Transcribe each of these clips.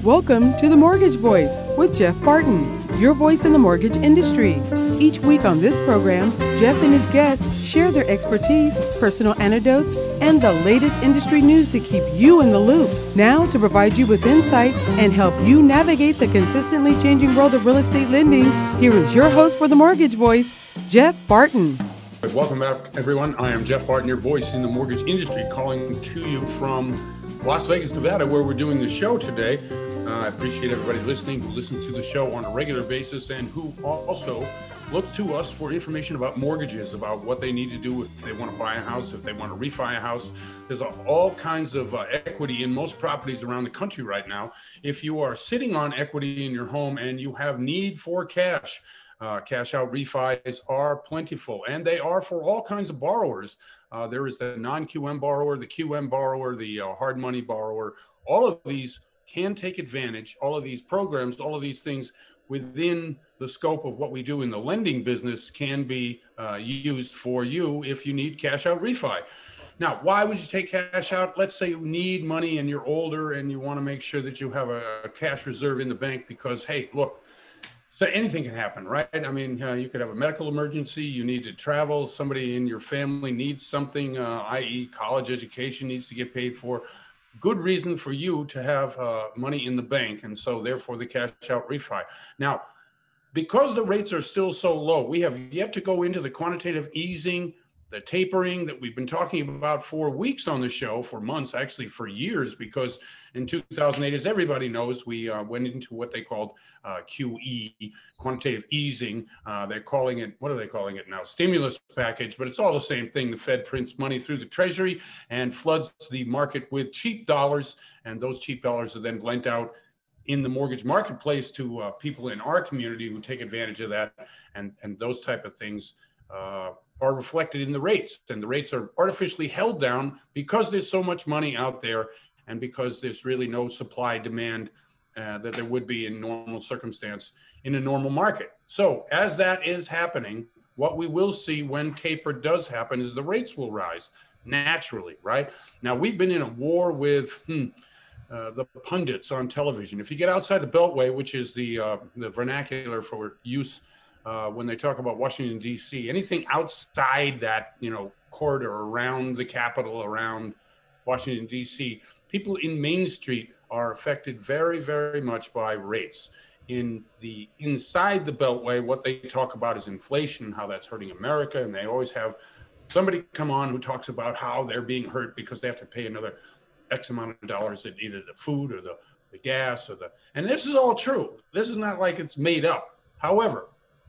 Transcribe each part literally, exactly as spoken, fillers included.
Welcome to The Mortgage Voice with Jeff Barton, your voice in the mortgage industry. Each week on this program, Jeff and his guests share their expertise, personal anecdotes, and the latest industry news to keep you in the loop. Now, to provide you with insight and help you navigate the consistently changing world of real estate lending, here is your host for The Mortgage Voice, Jeff Barton. Welcome back, everyone. I am Jeff Barton, your voice in the mortgage industry, calling to you from Las Vegas, Nevada, where we're doing the show today. Uh, I appreciate everybody listening, who listens to the show on a regular basis and who also looks to us for information about mortgages, about what they need to do if they want to buy a house, if they want to refi a house. There's all kinds of uh, equity in most properties around the country right now. If you are sitting on equity in your home and you have need for cash, uh, cash out refis are plentiful, and they are for all kinds of borrowers. Uh, there is the non-Q M borrower, the Q M borrower, the uh, hard money borrower. All of these can take advantage, all of these programs, all of these things within the scope of what we do in the lending business can be uh, used for you if you need cash out refi. Now, why would you take cash out? Let's say you need money and you're older and you want to make sure that you have a, a cash reserve in the bank because, hey, look, so anything can happen, right? I mean, uh, you could have a medical emergency, you need to travel, somebody in your family needs something, uh, that is college education needs to get paid for. Good reason for you to have uh, money in the bank, and so therefore the cash out refi. Now, because the rates are still so low, we have yet to go into the quantitative easing, the tapering that we've been talking about for weeks on the show, for months, actually for years, because in two thousand eight, as everybody knows, we uh, went into what they called uh, Q E, quantitative easing. Uh, they're calling it, what are they calling it now? Stimulus package, but it's all the same thing. The Fed prints money through the Treasury and floods the market with cheap dollars, and those cheap dollars are then lent out in the mortgage marketplace to uh, people in our community who take advantage of that, and, and those type of things uh, are reflected in the rates, and the rates are artificially held down because there's so much money out there and because there's really no supply demand uh, that there would be in normal circumstance in a normal market. So as that is happening, what we will see when taper does happen is the rates will rise naturally, right? Now, we've been in a war with hmm, uh, the pundits on television. If you get outside the Beltway, which is the uh, the vernacular for use Uh, when they talk about Washington, D C, anything outside that, you know, corridor around the Capitol, around Washington, D C, people in Main Street are affected very, very much by rates. In the inside the Beltway, what they talk about is inflation, how that's hurting America. And they always have somebody come on who talks about how they're being hurt because they have to pay another X amount of dollars at either the food or the, the gas or the, and this is all true. This is not like it's made up. However,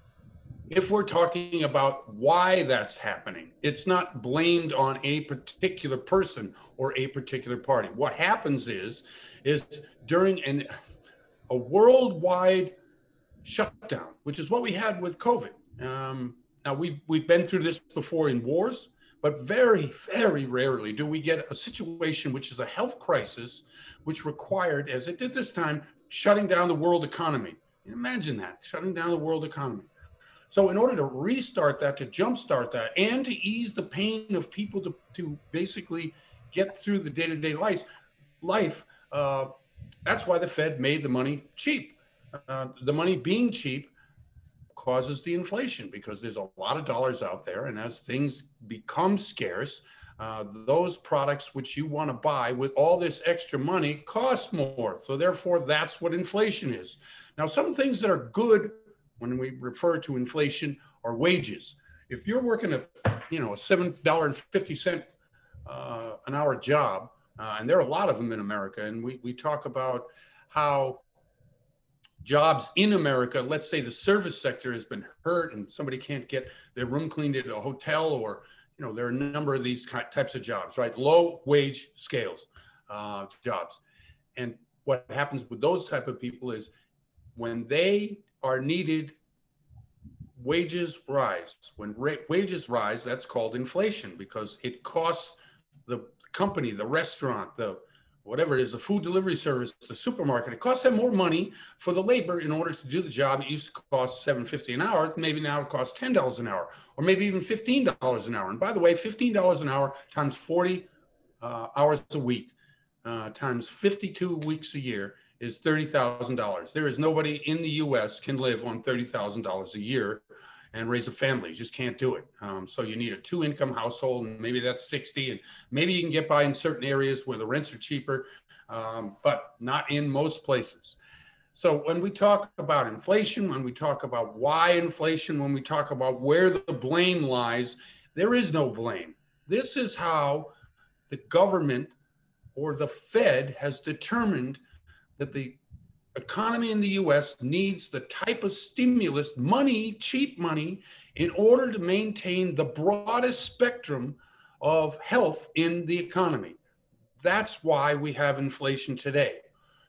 if we're talking about why that's happening, it's not blamed on a particular person or a particular party. What happens is, is during an, a worldwide shutdown, which is what we had with COVID. Um, now, we've, we've been through this before in wars, but very, very rarely do we get a situation which is a health crisis, which required, as it did this time, shutting down the world economy. Imagine that, shutting down the world economy. So in order to restart that, to jumpstart that, and to ease the pain of people to, to basically get through the day-to-day life, life uh, that's why the Fed made the money cheap. Uh, the money being cheap causes the inflation because there's a lot of dollars out there. And as things become scarce, uh, those products which you want to buy with all this extra money cost more. So therefore, that's what inflation is. Now, some things that are good when we refer to inflation are wages. If you're working a, you know, a seven dollars and fifty cents uh, an hour job, uh, and there are a lot of them in America, and we, we talk about how jobs in America, let's say the service sector has been hurt and somebody can't get their room cleaned at a hotel, or, you know, there are a number of these types of jobs, right? Low wage scales uh, jobs. And what happens with those type of people is when they are needed, wages rise. When ra- wages rise, that's called inflation because it costs the company, the restaurant, the whatever it is, the food delivery service, the supermarket, it costs them more money for the labor in order to do the job. It used to cost seven dollars and fifty cents an hour. Maybe now it costs ten dollars an hour, or maybe even fifteen dollars an hour. And by the way, fifteen dollars an hour times forty uh, hours a week, uh, times fifty-two weeks a year is thirty thousand dollars. There is nobody in the U S can live on thirty thousand dollars a year and raise a family. You just can't do it. Um, so you need a two income household, and maybe that's sixty, and maybe you can get by in certain areas where the rents are cheaper, um, but not in most places. So when we talk about inflation, when we talk about why inflation, when we talk about where the blame lies, there is no blame. This is how the government or the Fed has determined that the economy in the U S needs the type of stimulus, money, cheap money, in order to maintain the broadest spectrum of health in the economy. That's why we have inflation today.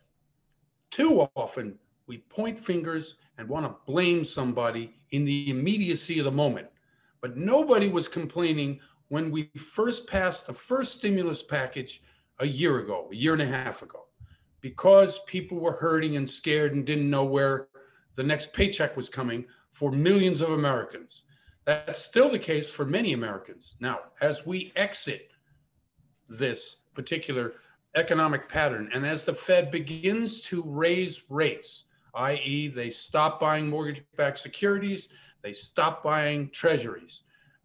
Too often, we point fingers and want to blame somebody in the immediacy of the moment. But nobody was complaining when we first passed the first stimulus package a year ago, a year and a half ago, because people were hurting and scared and didn't know where the next paycheck was coming for millions of Americans. That's still the case for many Americans. Now, as we exit this particular economic pattern, and as the Fed begins to raise rates, that is they stop buying mortgage-backed securities, they stop buying treasuries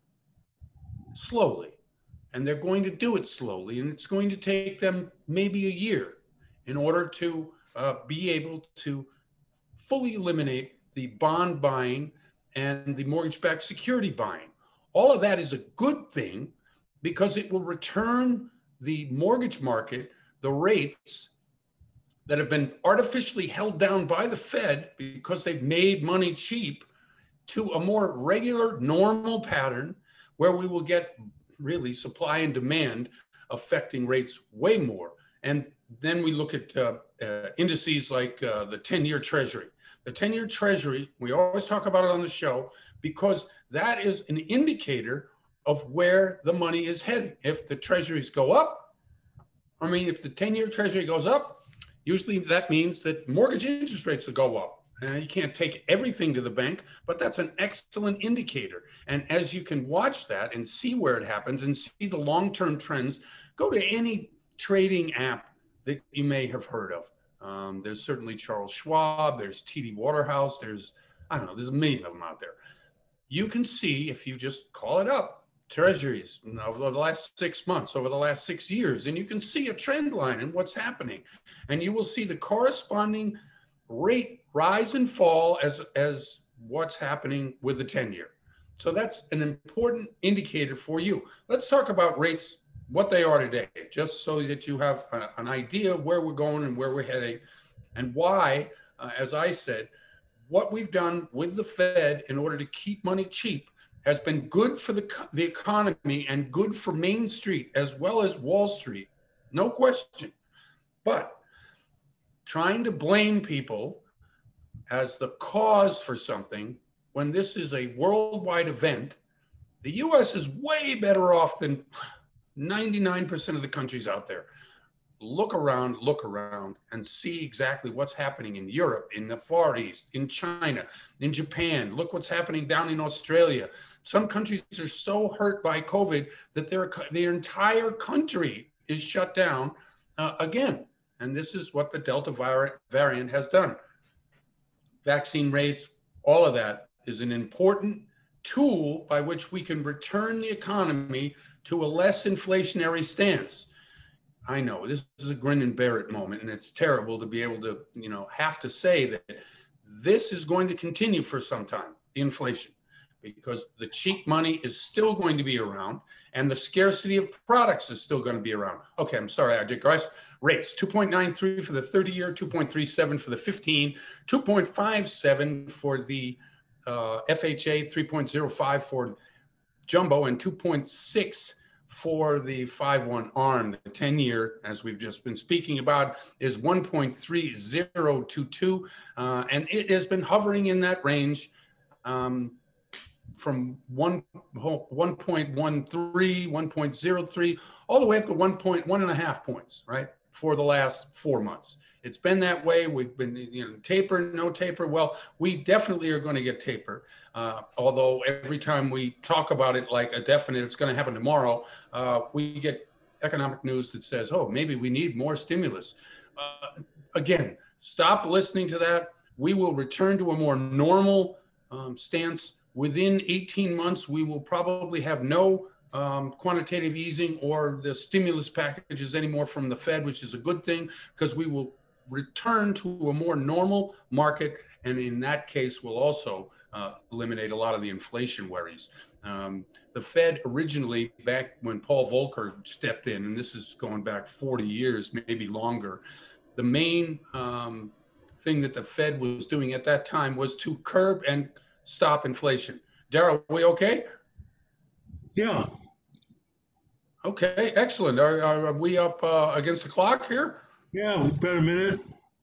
slowly, and they're going to do it slowly, and it's going to take them maybe a year in order to uh, be able to fully eliminate the bond buying and the mortgage-backed security buying. All of that is a good thing because it will return the mortgage market the rates that have been artificially held down by the Fed because they've made money cheap to a more regular, normal pattern where we will get really supply and demand affecting rates way more. And then we look at uh, uh, indices like uh, the ten-year Treasury. The ten-year Treasury, we always talk about it on the show because that is an indicator of where the money is heading. If the treasuries go up, I mean, if the ten-year Treasury goes up, usually that means that mortgage interest rates will go up. Uh, you can't take everything to the bank, but that's an excellent indicator. And as you can watch that and see where it happens and see the long-term trends, go to any trading app that you may have heard of. Um, there's certainly Charles Schwab, there's T D Waterhouse, there's, I don't know, there's a million of them out there. You can see, if you just call it up, treasuries over the last six months, over the last six years, and you can see a trend line in what's happening. And you will see the corresponding rate rise and fall as, as what's happening with the ten-year. So that's an important indicator for you. Let's talk about rates, what they are today, just so that you have a, an idea of where we're going and where we're heading and why, uh, as I said, what we've done with the Fed in order to keep money cheap has been good for the, the economy and good for Main Street as well as Wall Street, no question. But trying to blame people as the cause for something when this is a worldwide event, the U S is way better off than ninety-nine percent of the countries out there. Look around, look around and see exactly what's happening in Europe, in the Far East, in China, in Japan. Look what's happening down in Australia. Some countries are so hurt by COVID that their, their entire country is shut down uh, again. And this is what the Delta variant has done. Vaccine rates, all of that is an important tool by which we can return the economy to a less inflationary stance. I know this is a grin and bear it moment, and it's terrible to be able to, you know, have to say that this is going to continue for some time, the inflation, because the cheap money is still going to be around and the scarcity of products is still going to be around. Okay, I'm sorry, I digress. Rates, two point nine three for the thirty year, two point three seven for the fifteen, two point five seven for the uh, F H A, three point zero five for jumbo, and two point six for the five one ARM. The ten year, as we've just been speaking about, is one point three zero two two, uh, and it has been hovering in that range um, from one, one point one three, one point zero three, all the way up to one point one and a half points, right, for the last four months. It's been that way. We've been, you know, taper, no taper. Well, we definitely are going to get taper. Uh, although every time we talk about it like a definite, it's going to happen tomorrow, uh, we get economic news that says, oh, maybe we need more stimulus. Uh, again, stop listening to that. We will return to a more normal um, stance. Within eighteen months, we will probably have no um, quantitative easing or the stimulus packages anymore from the Fed, which is a good thing because we will return to a more normal market. And in that case, we'll also uh, eliminate a lot of the inflation worries. Um, the Fed originally, back when Paul Volcker stepped in, and this is going back forty years, maybe longer, the main um, thing that the Fed was doing at that time was to curb and stop inflation. Darryl, are we okay? Yeah. Okay, excellent. Are, are we up uh, against the clock here? Yeah, about a minute.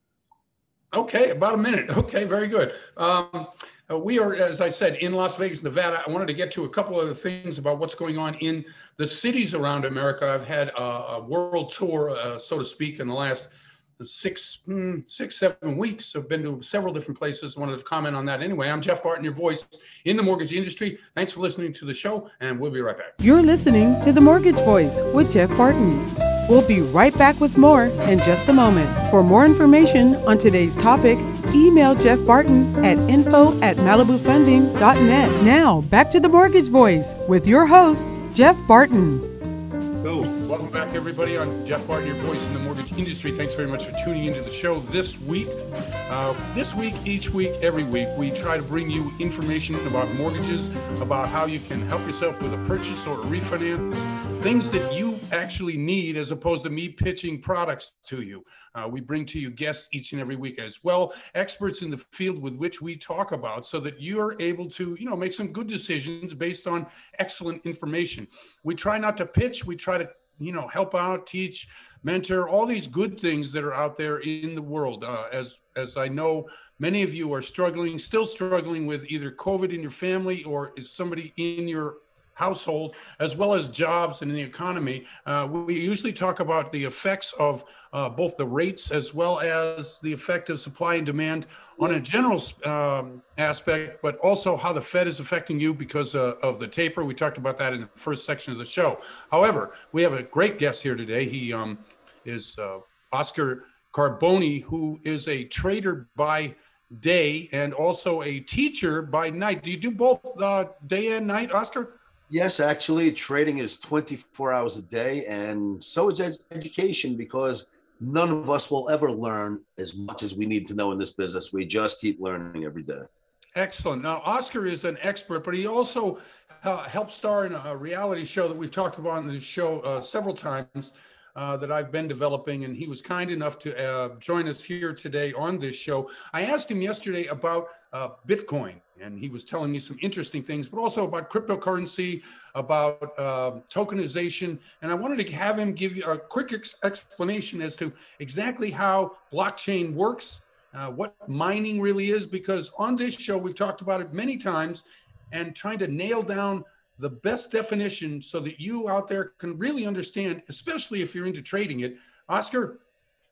Okay, about a minute. Okay, very good. Um, uh, we are, as I said, in Las Vegas, Nevada. I wanted to get to a couple of things about what's going on in the cities around America. I've had a, a world tour, uh, so to speak, in the last six, mm, six, seven weeks. I've been to several different places. I wanted to comment on that anyway. I'm Jeff Barton, your voice in the mortgage industry. Thanks for listening to the show, and we'll be right back. You're listening to The Mortgage Voice with Jeff Barton. We'll be right back with more in just a moment. For more information on today's topic, email Jeff Barton at info at malibu funding dot net. Now, back to The Mortgage Voice with your host, Jeff Barton. Go. Welcome back, everybody. I'm Jeff Barton, your voice in the mortgage industry. Thanks very much for tuning into the show this week. Uh, this week, each week, every week, we try to bring you information about mortgages, about how you can help yourself with a purchase or a refinance, things that you actually need as opposed to me pitching products to you. Uh, we bring to you guests each and every week as well, experts in the field with which we talk about, so that you're able to, you know, make some good decisions based on excellent information. We try not to pitch. We try to, you know, help out, teach, mentor, all these good things that are out there in the world. Uh, as, as I know, many of you are struggling, still struggling with either COVID in your family or is somebody in your household, as well as jobs and the economy. Uh, we usually talk about the effects of uh, both the rates as well as the effect of supply and demand on a general um, aspect, but also how the Fed is affecting you because uh, of the taper. We talked about that in the first section of the show. However, we have a great guest here today. He um, is uh, Oscar Carboni, who is a trader by day and also a teacher by night. Do you do both uh, day and night, Oscar? Yes, actually, trading is twenty-four hours a day, and so is ed- education, because none of us will ever learn as much as we need to know in this business. We just keep learning every day. Excellent. Now, Oscar is an expert, but he also uh, helped star in a reality show that we've talked about on the show uh, several times uh, that I've been developing, and he was kind enough to uh, join us here today on this show. I asked him yesterday about uh, Bitcoin, and he was telling me some interesting things, but also about cryptocurrency, about uh, tokenization. And I wanted to have him give you a quick ex- explanation as to exactly how blockchain works, uh, what mining really is, because on this show, we've talked about it many times and trying to nail down the best definition so that you out there can really understand, especially if you're into trading it. Oscar?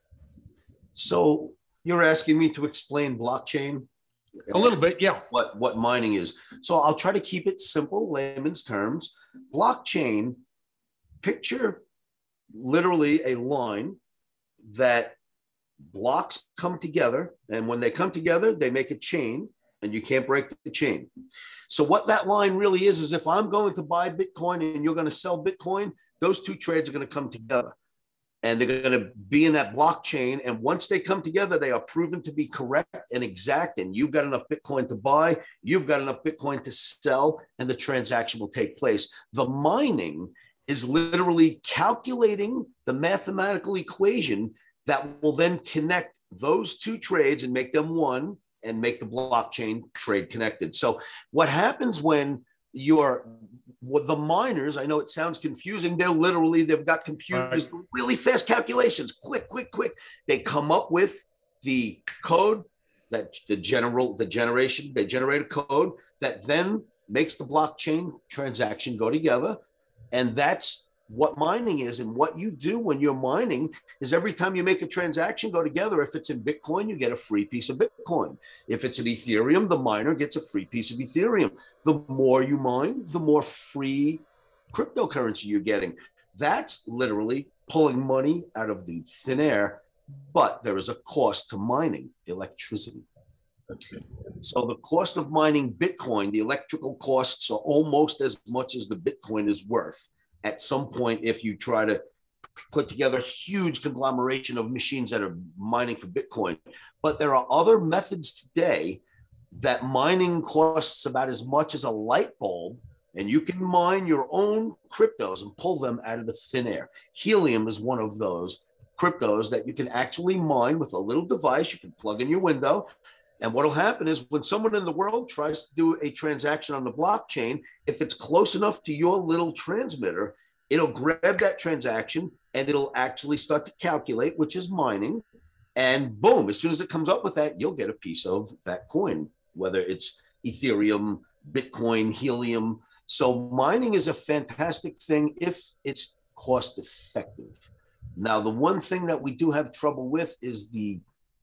So you're asking me to explain blockchain? A little bit, yeah. What, what mining is. So I'll try to keep it simple, layman's terms. Blockchain, picture literally a line that blocks come together. And when they come together, they make a chain, and you can't break the chain. So what that line really is, is if I'm going to buy Bitcoin and you're going to sell Bitcoin, those two trades are going to come together. And they're going to be in that blockchain. And once they come together, they are proven to be correct and exact. And you've got enough Bitcoin to buy, you've got enough Bitcoin to sell, and the transaction will take place. The mining is literally calculating the mathematical equation that will then connect those two trades and make them one and make the blockchain trade connected. So what happens when you're with the miners, I know it sounds confusing. They're literally, they've got computers, right, really fast calculations, quick, quick, quick. They come up with the code that the general, the generation, they generate a code that then makes the blockchain transaction go together. And that's what mining is. And what you do when you're mining is every time you make a transaction go together, if it's in Bitcoin, you get a free piece of Bitcoin. If it's in Ethereum, the miner gets a free piece of Ethereum. The more you mine, the more free cryptocurrency you're getting. That's literally pulling money out of the thin air but there is a cost to mining electricity. So the cost of mining Bitcoin, the electrical costs are almost as much as the Bitcoin is worth. At some point, if you try to put together a huge conglomeration of machines that are mining for Bitcoin. But there are other methods today that mining costs about as much as a light bulb, and you can mine your own cryptos and pull them out of the thin air. Helium is one of those cryptos that you can actually mine with a little device you can plug in your window. And what will happen is when someone in the world tries to do a transaction on the blockchain, if it's close enough to your little transmitter, it'll grab that transaction and it'll actually start to calculate, which is mining. And boom, as soon as it comes up with that, you'll get a piece of that coin, whether it's Ethereum, Bitcoin, Helium. So mining is a fantastic thing if it's cost effective. Now, the one thing that we do have trouble with is the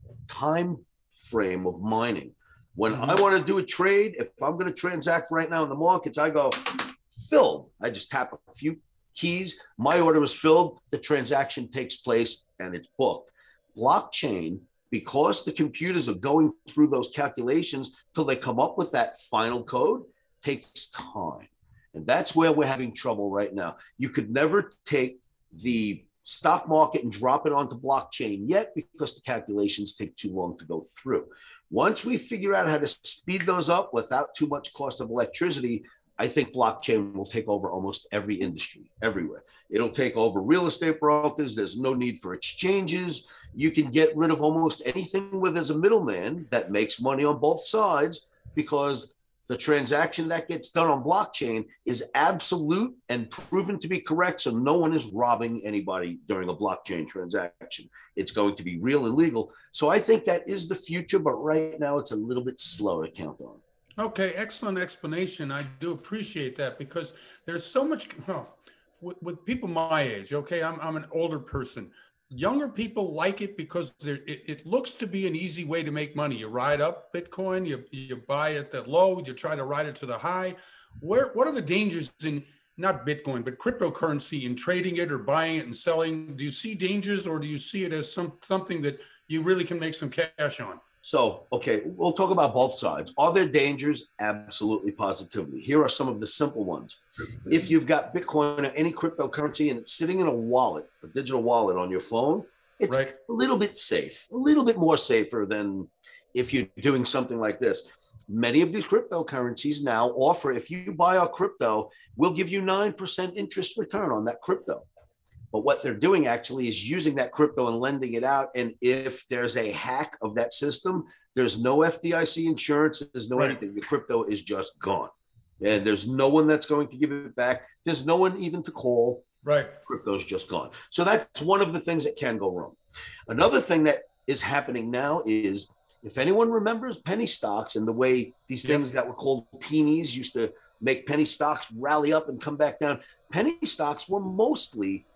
time frame of mining. When mm-hmm. I want to do a trade, if I'm going to transact right now in the markets, I go filled. I just tap a few keys. My order is filled. The transaction takes place and it's booked. Blockchain, because the computers are going through those calculations till they come up with that final code, takes time. And that's where we're having trouble right now. You could never take the stock market and drop it onto blockchain yet because the calculations take too long to go through. Once we figure out how to speed those up without too much cost of electricity, I think blockchain will take over almost every industry, everywhere. It'll take over real estate brokers. There's no need for exchanges. You can get rid of almost anything where there's a middleman that makes money on both sides, because the transaction that gets done on blockchain is absolute and proven to be correct. So no one is robbing anybody during a blockchain transaction. It's going to be real and legal. So I think that is the future, but right now it's a little bit slow to count on. Okay, excellent explanation. I do appreciate that, because there's so much, well, with, with people my age, okay, I'm, I'm an older person. Younger people like it because it, it looks to be an easy way to make money. You ride up Bitcoin, you, you buy at the low, you try to ride it to the high. Where, what are the dangers in, not Bitcoin, but cryptocurrency, in trading it or buying it and selling? Do you see dangers, or do you see it as some, something that you really can make some cash on? So, okay, we'll talk about both sides. Are there dangers? Absolutely, positively. Here are some of the simple ones. If you've got Bitcoin or any cryptocurrency and it's sitting in a wallet, a digital wallet on your phone, it's right. a little bit safe, a little bit more safer than if you're doing something like this. Many of these cryptocurrencies now offer, if you buy our crypto, we'll give you nine percent interest return on that crypto. But what they're doing actually is using that crypto and lending it out. And if there's a hack of that system, there's no F D I C insurance, there's no right. anything. The crypto is just gone. And there's no one that's going to give it back. There's no one even to call. Right. Crypto's just gone. So that's one of the things that can go wrong. Another thing that is happening now is, if anyone remembers penny stocks and the way these things yep. that were called teenies used to make penny stocks rally up and come back down, penny stocks were mostly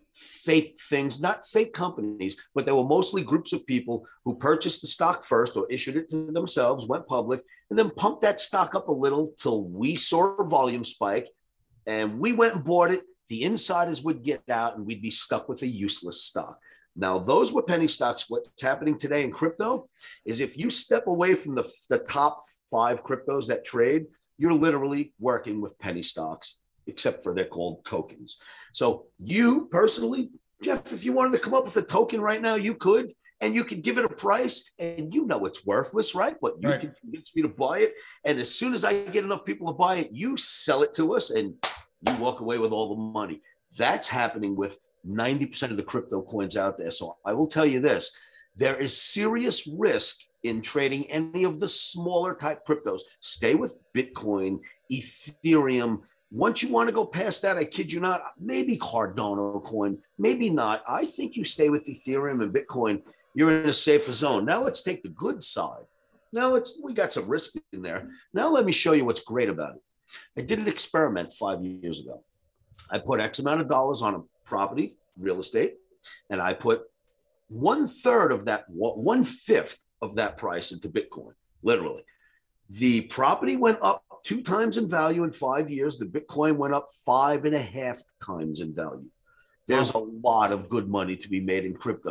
fake things, not fake companies, but they were mostly groups of people who purchased the stock first or issued it to themselves, went public, and then pumped that stock up a little till we saw a volume spike and we went and bought it. The insiders would get out and we'd be stuck with a useless stock. Now, those were penny stocks. What's happening today in crypto is, if you step away from the, the top five cryptos that trade, you're literally working with penny stocks, except for they're called tokens. So you personally, Jeff, if you wanted to come up with a token right now, you could, and you could give it a price, and you know it's worthless, right? But you right. can convince me to buy it. And as soon as I get enough people to buy it, you sell it to us and you walk away with all the money. That's happening with ninety percent of the crypto coins out there. So I will tell you this, there is serious risk in trading any of the smaller type cryptos. Stay with Bitcoin, Ethereum. Once you want to go past that, I kid you not, maybe Cardano coin, maybe not. I think you stay with Ethereum and Bitcoin, you're in a safer zone. Now let's take the good side. Now let's, we got some risk in there. Now let me show you what's great about it. I did an experiment five years ago. I put X amount of dollars on a property, real estate, and I put one third of that, one fifth of that price into Bitcoin, literally. The property went up two times in value in five years. The Bitcoin went up five and a half times in value. There's a lot of good money to be made in crypto.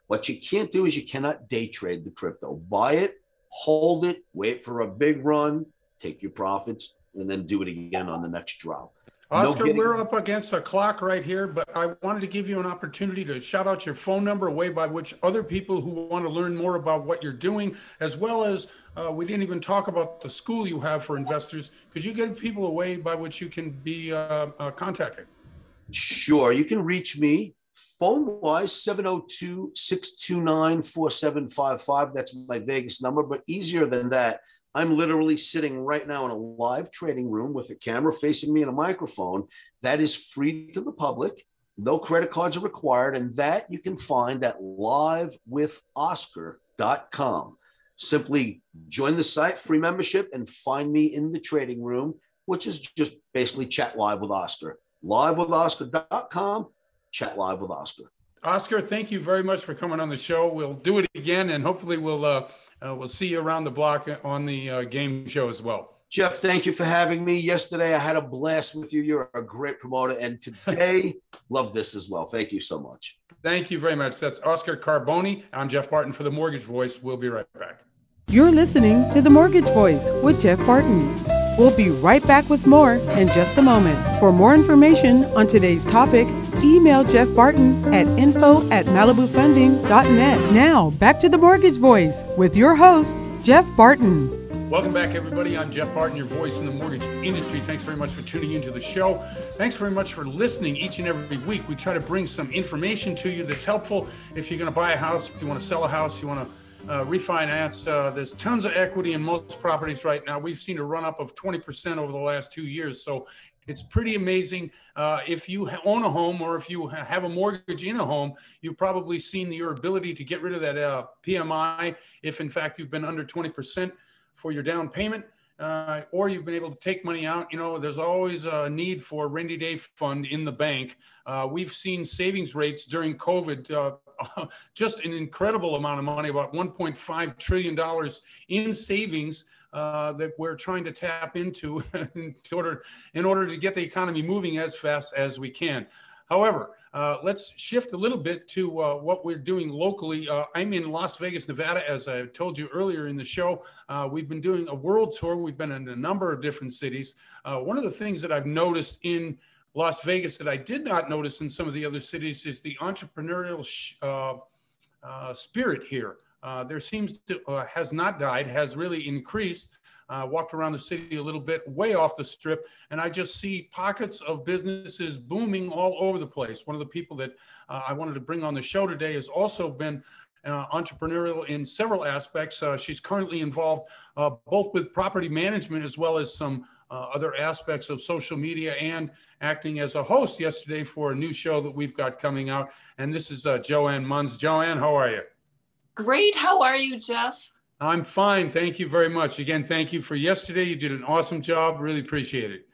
What you can't do is you cannot day trade the crypto. Buy it, hold it, wait for a big run, take your profits, and then do it again on the next drop. Oscar, no getting... we're up against a clock right here, but I wanted to give you an opportunity to shout out your phone number, a way by which other people who want to learn more about what you're doing, as well as uh, we didn't even talk about the school you have for investors. Could you give people a way by which you can be uh, uh, contacted? Sure. You can reach me phone-wise, seven oh two, six two nine, four seven five five. That's my Vegas number. But easier than that, I'm literally sitting right now in a live trading room with a camera facing me and a microphone. That is free to the public. No credit cards are required. And that you can find at live with oscar dot com. Simply join the site, free membership, and find me in the trading room, which is just basically chat live with Oscar. live with oscar dot com, chat live with Oscar. Oscar, thank you very much for coming on the show. We'll do it again, and hopefully we'll uh, uh, we'll see you around the block on the uh, game show as well. Jeff, thank you for having me. Yesterday, I had a blast with you. You're a great promoter, and today, love this as well. Thank you so much. Thank you very much. That's Oscar Carboni. I'm Jeff Barton for The Mortgage Voice. We'll be right back. You're listening to The Mortgage Voice with Jeff Barton. We'll be right back with more in just a moment. For more information on today's topic, email Jeff Barton at info at malibu funding dot net. Now, back to The Mortgage Voice with your host, Jeff Barton. Welcome back, everybody. I'm Jeff Barton, your voice in the mortgage industry. Thanks very much for tuning into the show. Thanks very much for listening each and every week. We try to bring some information to you that's helpful if you're going to buy a house, if you want to sell a house, you want to Uh, refinance. Uh, there's tons of equity in most properties right now. We've seen a run up of twenty percent over the last two years. So it's pretty amazing. Uh, if you own a home or if you have a mortgage in a home, you've probably seen your ability to get rid of that uh, P M I if in fact you've been under twenty percent for your down payment. Uh, or you've been able to take money out. You know, there's always a need for a rainy day fund in the bank. Uh, we've seen savings rates during COVID, uh, just an incredible amount of money, about one point five trillion dollars in savings uh, that we're trying to tap into in order, in order to get the economy moving as fast as we can. However, uh, let's shift a little bit to uh, what we're doing locally. Uh, I'm in Las Vegas, Nevada, as I told you earlier in the show. Uh, we've been doing a world tour. We've been in a number of different cities. Uh, one of the things that I've noticed in Las Vegas that I did not notice in some of the other cities is the entrepreneurial sh- uh, uh, spirit here. Uh, there seems to, uh, has not died, has really increased. Uh, walked around the city a little bit, way off the strip, and I just see pockets of businesses booming all over the place. One of the people that uh, I wanted to bring on the show today has also been uh, entrepreneurial in several aspects. Uh, she's currently involved uh, both with property management as well as some uh, other aspects of social media and acting as a host yesterday for a new show that we've got coming out. And this is uh, Joanne Munz. Joanne, how are you? Great. How are you, Jeff? I'm fine. Thank you very much. Again, thank you for yesterday. You did an awesome job. Really appreciate it.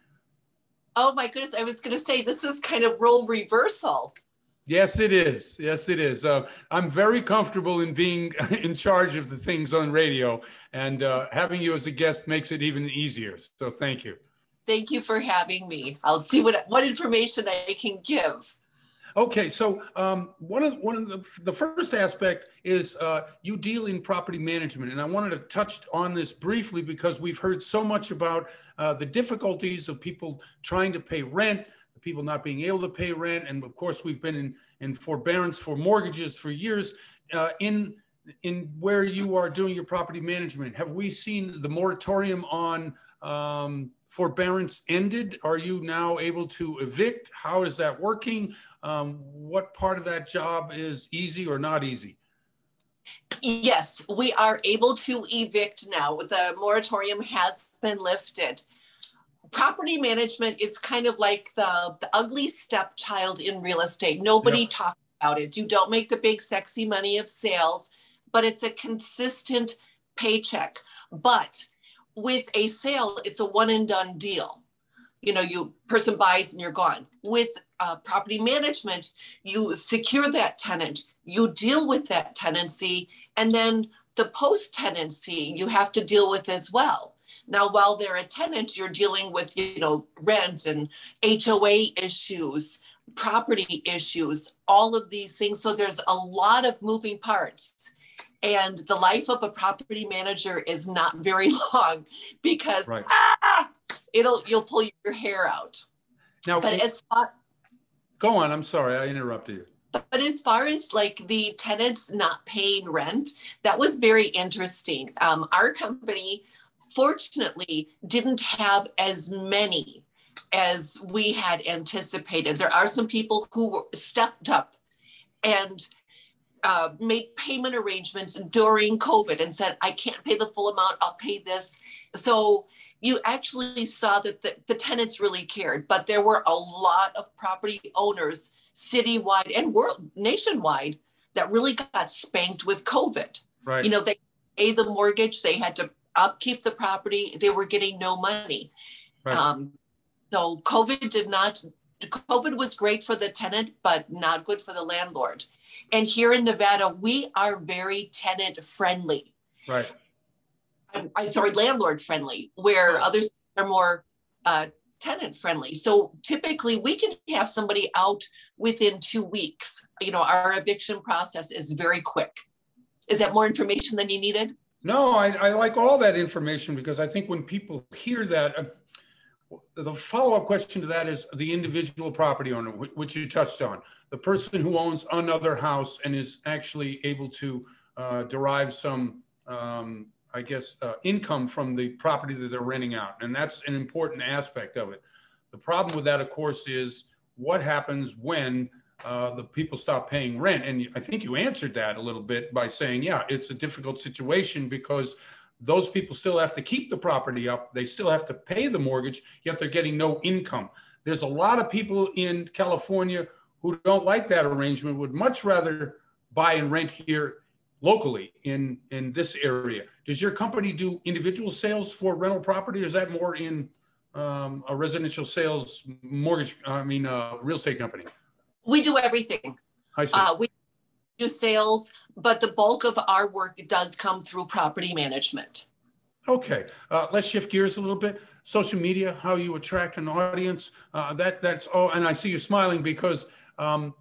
Oh, my goodness. I was going to say, this is kind of role reversal. Yes, it is. Yes, it is. Uh, I'm very comfortable in being in charge of the things on radio, and uh, having you as a guest makes it even easier. So thank you. Thank you for having me. I'll see what, what information I can give. Okay, so um, one of one of the, the first aspect is uh, you deal in property management, and I wanted to touch on this briefly because we've heard so much about uh, the difficulties of people trying to pay rent, the people not being able to pay rent, and of course we've been in, in forbearance for mortgages for years. Uh, in in where you are doing your property management, have we seen the moratorium on um, forbearance ended? Are you now able to evict? How is that working? Um, what part of that job is easy or not easy? Yes, we are able to evict now. The moratorium has been lifted. Property management is kind of like the, the ugly stepchild in real estate. Nobody yep. talks about it. You don't make the big sexy money of sales, but it's a consistent paycheck. But with a sale, it's a one and done deal. You know, you person buys and you're gone. With uh, property management, you secure that tenant, you deal with that tenancy, and then the post-tenancy you have to deal with as well. Now, while they're a tenant, you're dealing with, you know, rent and H O A issues, property issues, all of these things. So there's a lot of moving parts. And the life of a property manager is not very long because right. ah, it'll you'll pull your hair out. Now, but as far, go on. I'm sorry, I interrupted you. But as far as like the tenants not paying rent, that was very interesting. Um, our company, fortunately, didn't have as many as we had anticipated. There are some people who stepped up and uh, made payment arrangements during COVID and said, I can't pay the full amount, I'll pay this. So you actually saw that the, the tenants really cared, but there were a lot of property owners citywide and world nationwide that really got spanked with COVID. Right. You know, they pay the mortgage, they had to upkeep the property, they were getting no money. Right. Um, so COVID did not, COVID was great for the tenant, but not good for the landlord. And here in Nevada, we are very tenant friendly. Right. I'm, I'm sorry, landlord friendly, where Right. others are more uh, tenant friendly. So typically we can have somebody out within two weeks. You know, our eviction process is very quick. Is that more information than you needed? No, I, I like all that information because I think when people hear that, uh, the follow-up question to that is the individual property owner, wh- which you touched on, the person who owns another house and is actually able to uh, derive some, um, I guess, uh, income from the property that they're renting out. And that's an important aspect of it. The problem with that, of course, is what happens when uh, the people stop paying rent. And I think you answered that a little bit by saying, yeah, it's a difficult situation because those people still have to keep the property up. They still have to pay the mortgage, yet they're getting no income. There's a lot of people in California who don't like that arrangement, would much rather buy and rent here locally in, in this area. Does your company do individual sales for rental property? Or is that more in um, a residential sales mortgage, I mean, uh, real estate company? We do everything. I see. Uh, we do sales, but the bulk of our work does come through property management. Okay, uh, let's shift gears a little bit. Social media, how you attract an audience. Uh, that that's oh, and I see you smiling because um,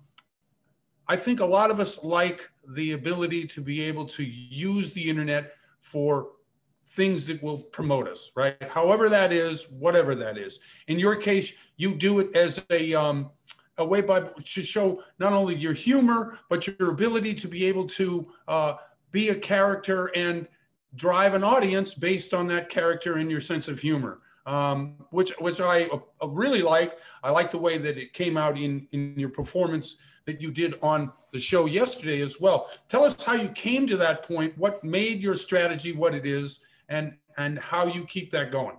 I think a lot of us like the ability to be able to use the internet for things that will promote us, right? However that is, whatever that is. In your case, you do it as a um, a way by to show not only your humor, but your ability to be able to uh, be a character and drive an audience based on that character and your sense of humor, um, which which I uh, really like. I like the way that it came out in, in your performance that you did on the show yesterday as well. Tell us how you came to that point, what made your strategy what it is, and, and how you keep that going.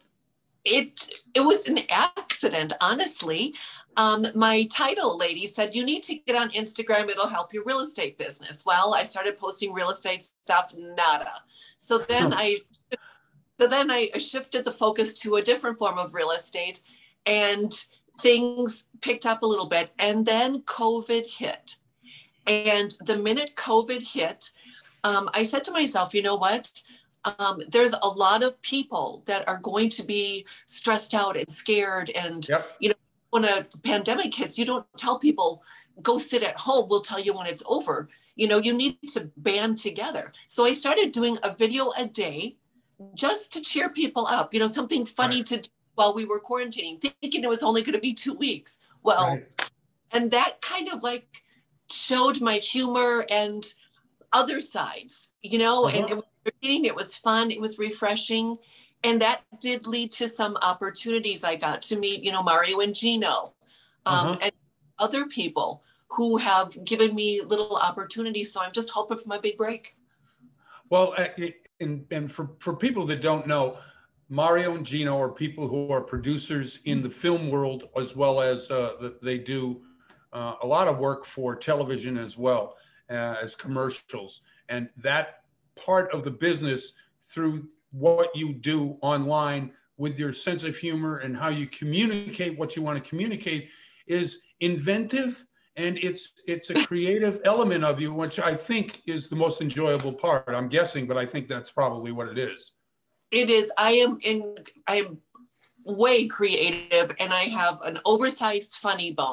It it was an accident, honestly. Um, my title lady said, you need to get on Instagram, it'll help your real estate business. Well, I started posting real estate stuff, nada. So then I so then I shifted the focus to a different form of real estate and things picked up a little bit. And then COVID hit. And the minute COVID hit, um, I said to myself, you know what? Um, there's a lot of people that are going to be stressed out and scared. And, Yep. you know, when a pandemic hits, you don't tell people, go sit at home, we'll tell you when it's over. You know, you need to band together. So I started doing a video a day just to cheer people up, you know, something funny Right. to do while we were quarantining, thinking it was only going to be two weeks. Well, Right. and that kind of like showed my humor and other sides, you know, Uh-huh. and it was entertaining, it was fun, it was refreshing. And that did lead to some opportunities. I got to meet, you know, Mario and Gino um, Uh-huh. and other people who have given me little opportunities. So I'm just hoping for my big break. Well, uh, and, and for, for people that don't know, Mario and Gino are people who are producers in the film world, as well as uh, they do uh, a lot of work for television as well uh, as commercials. And that part of the business, through what you do online with your sense of humor and how you communicate what you want to communicate, is inventive. And it's it's a creative element of you, which I think is the most enjoyable part. I'm guessing, but I think that's probably what it is. It is. I am in. I am way creative, and I have an oversized funny bone.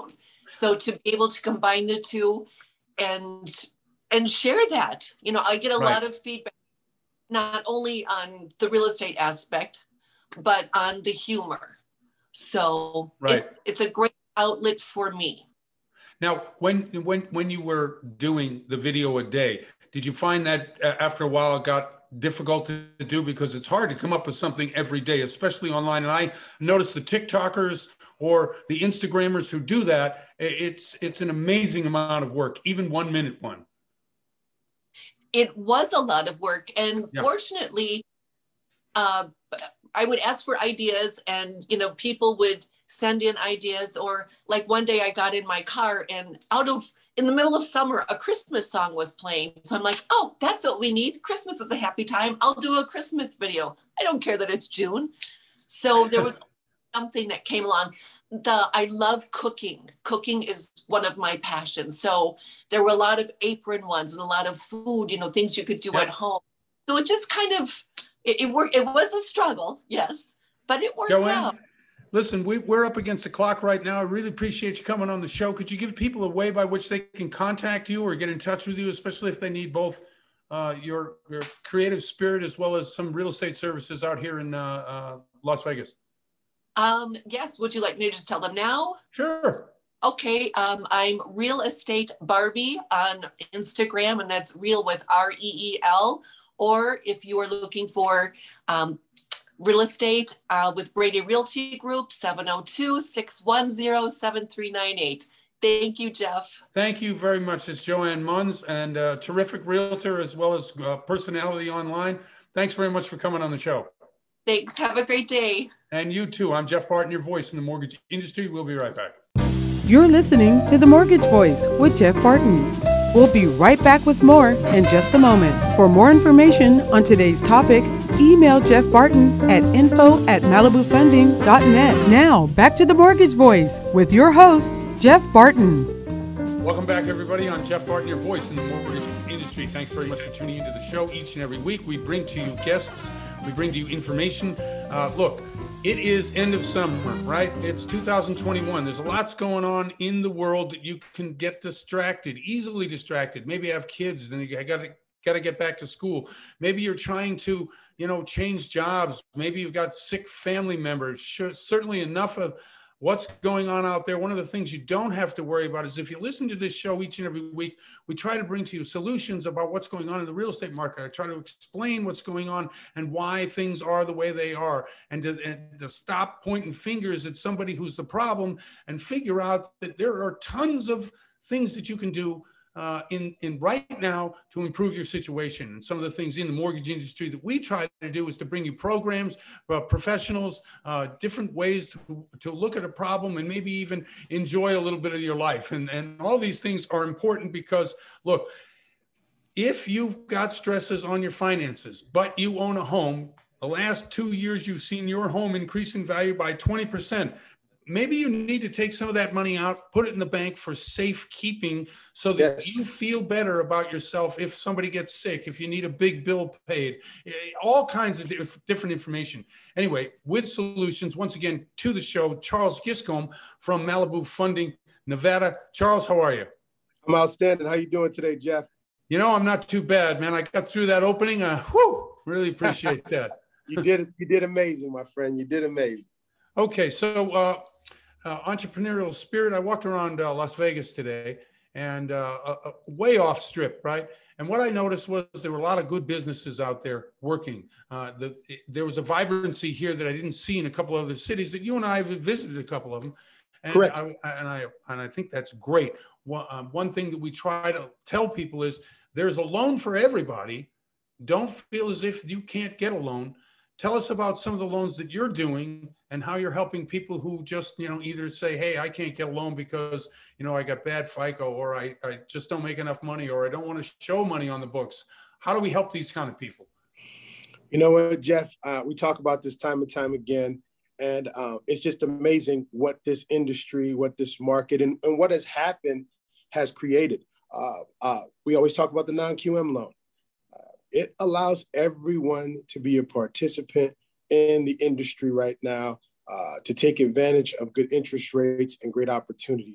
So to be able to combine the two and and share that, you know, I get a Right. lot of feedback, not only on the real estate aspect, but on the humor. So Right. it's, it's a great outlet for me. Now, when when when you were doing the video a day, did you find that uh, after a while it got difficult to do, because it's hard to come up with something every day, especially online? And I noticed the TikTokers or the Instagrammers who do that, it's it's an amazing amount of work, even one minute one. It was a lot of work, and Yeah. fortunately, uh, I would ask for ideas, and you know, people would send in ideas. Or like one day I got in my car, and out of in the middle of summer, a Christmas song was playing. So I'm like, oh, that's what we need. Christmas is a happy time. I'll do a Christmas video. I don't care that it's June. So there was something that came along. The I love cooking. Cooking is one of my passions. So there were a lot of apron ones and a lot of food, you know, things you could do Yep. at home. So it just kind of it, it worked. It was a struggle, yes, but it worked Joanne, out. listen, we, we're up against the clock right now. I really appreciate you coming on the show. Could you give people a way by which they can contact you or get in touch with you, especially if they need both uh, your, your creative spirit as well as some real estate services out here in uh, uh, Las Vegas? Um, yes, would you like me to just tell them now? Sure. Okay, um, I'm Real Estate Barbie on Instagram, and that's real with R E E L. Or if you are looking for um, real estate uh, with Brady Realty Group, seven oh two, six one zero, seven three nine eight. Thank you, Jeff. Thank you very much. It's Joanne Munz, and a terrific realtor as well as uh, personality online. Thanks very much for coming on the show. Thanks. Have a great day. And you too. I'm Jeff Barton, your voice in the mortgage industry. We'll be right back. You're listening to The Mortgage Voice with Jeff Barton. We'll be right back with more in just a moment. For more information on today's topic, email Jeff Barton at info at malibu funding dot net. Now, back to The Mortgage Voice with your host, Jeff Barton. Welcome back, everybody. I'm Jeff Barton, your voice in the mortgage industry. Thanks very much for tuning into the show. Each and every week, we bring to you guests. We bring to you information. Uh, look, it is end of summer, right? It's two thousand twenty-one. There's lots going on in the world that you can get distracted, easily distracted. Maybe you have kids, then you got to got to get back to school. Maybe you're trying to, you know, change jobs. Maybe you've got sick family members. Sure, certainly enough of what's going on out there. One of the things you don't have to worry about is if you listen to this show each and every week, we try to bring to you solutions about what's going on in the real estate market. I try to explain what's going on and why things are the way they are, and to, and to stop pointing fingers at somebody who's the problem and figure out that there are tons of things that you can do Uh, in, in right now to improve your situation. And some of the things in the mortgage industry that we try to do is to bring you programs, uh, professionals, uh, different ways to, to look at a problem and maybe even enjoy a little bit of your life. And, and all these things are important because, look, if you've got stresses on your finances, but you own a home, the last two years you've seen your home increase in value by twenty percent. Maybe you need to take some of that money out, put it in the bank for safekeeping so that Yes. you feel better about yourself if somebody gets sick, if you need a big bill paid, all kinds of diff- different information. Anyway, with solutions, once again, to the show, Charles Giscombe from Malibu Funding, Nevada. Charles, how are you? I'm outstanding. How you doing today, Jeff? You know, I'm not too bad, man. I got through that opening. Uh, whew, really appreciate that. You did it. You did amazing, my friend. You did amazing. Okay, so uh, uh, entrepreneurial spirit. I walked around uh, Las Vegas today, and uh, uh, way off strip, right? And what I noticed was there were a lot of good businesses out there working. Uh, the, it, there was a vibrancy here that I didn't see in a couple of other cities that you and I have visited a couple of them. And Correct. I, and I and I think that's great. One, um, one thing that we try to tell people is there's a loan for everybody. Don't feel as if you can't get a loan. Tell us about some of the loans that you're doing and how you're helping people who just, you know, either say, hey, I can't get a loan because, you know, I got bad FICO, or I, I just don't make enough money, or I don't want to show money on the books. How do we help these kind of people? You know what, Jeff? Uh, we talk about this time and time again, and uh, it's just amazing what this industry, what this market, and, and what has happened has created. Uh, uh, we always talk about the non-Q M loan. It allows everyone to be a participant in the industry right now, uh, to take advantage of good interest rates and great opportunities.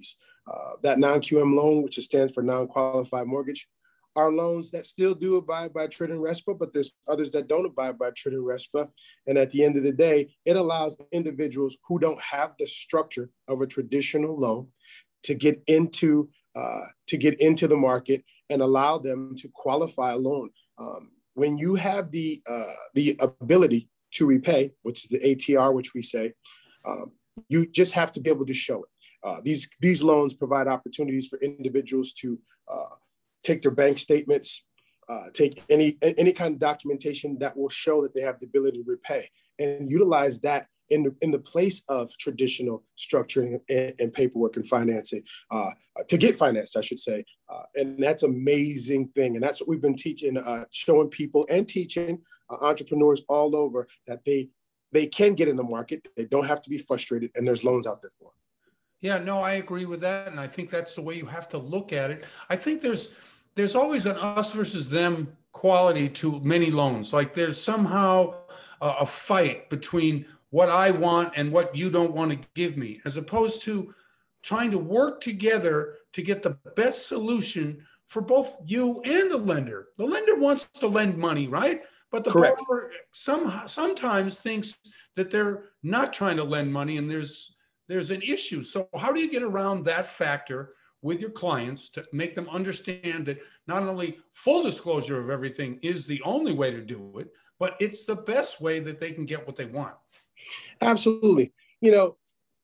uh, that non-Q M loan, which stands for non-qualified mortgage, are loans that still do abide by TRID and RESPA, but there's others that don't abide by TRID and RESPA. And at the end of the day, it allows individuals who don't have the structure of a traditional loan to get into uh, to get into the market and allow them to qualify a loan. Um, when you have the uh, the ability to repay, which is the A T R, which we say, um, you just have to be able to show it. Uh, these these loans provide opportunities for individuals to uh, take their bank statements, uh, take any any kind of documentation that will show that they have the ability to repay, and utilize that in the, in the place of traditional structuring and, and paperwork and financing uh, to get financed, I should say. Uh, and that's an amazing thing. And that's what we've been teaching, uh, showing people and teaching uh, entrepreneurs all over that they they can get in the market. They don't have to be frustrated, and there's loans out there for them. Yeah, no, I agree with that. And I think that's the way you have to look at it. I think there's there's always an us versus them quality to many loans. Like there's somehow a, a fight between what I want and what you don't want to give me, as opposed to trying to work together to get the best solution for both you and the lender. The lender wants to lend money, right? But the Correct. borrower some, sometimes thinks that they're not trying to lend money and there's there's an issue. So how do you get around that factor with your clients to make them understand that not only full disclosure of everything is the only way to do it, but it's the best way that they can get what they want? Absolutely. You know,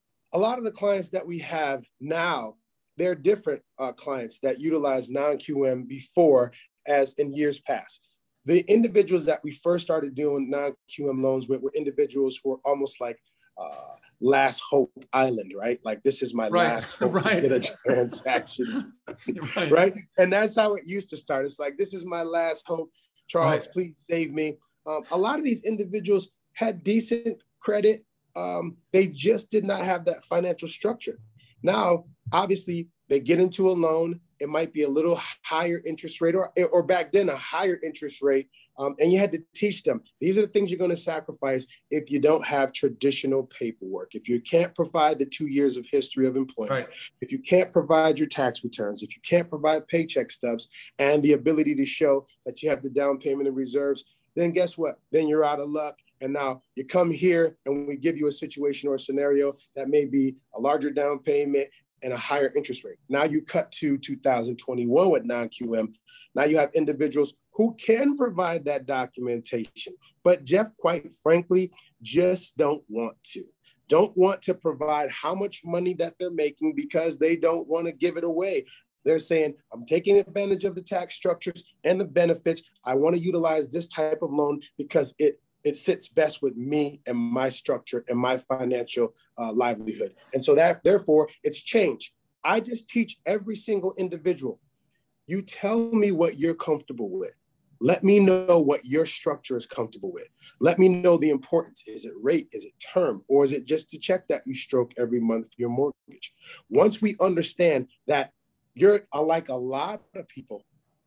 a lot of the clients that we have now, they're different uh, clients that utilize non-Q M before as in years past. The individuals that we first started doing non-Q M loans with were individuals who were almost like uh, last hope island, right? Like, this is my right. last hope right. to get a transaction, right. right? And that's how it used to start. It's like, this is my last hope. Charles, right. please save me. Um, a lot of these individuals had decent credit. Um, they just did not have that financial structure. Now, obviously, they get into a loan. It might be a little higher interest rate, or, or back then, a higher interest rate. Um, and you had to teach them, these are the things you're going to sacrifice if you don't have traditional paperwork. If you can't provide the two years of history of employment, right. if you can't provide your tax returns, if you can't provide paycheck stubs and the ability to show that you have the down payment and reserves, then guess what? Then you're out of luck. And now you come here and we give you a situation or a scenario that may be a larger down payment and a higher interest rate. Now you cut to two thousand twenty-one with non-Q M. Now you have individuals who can provide that documentation, but Jeff, quite frankly, just don't want to. Don't want to provide how much money that they're making because they don't want to give it away. They're saying, I'm taking advantage of the tax structures and the benefits. I want to utilize this type of loan because it it sits best with me and my structure and my financial uh, livelihood. And so that, therefore, it's changed. I just teach every single individual. You tell me what you're comfortable with. Let me know what your structure is comfortable with. Let me know the importance. Is it rate? Is it term? Or is it just to check that you stroke every month for your mortgage? Once we understand that you're like a lot of people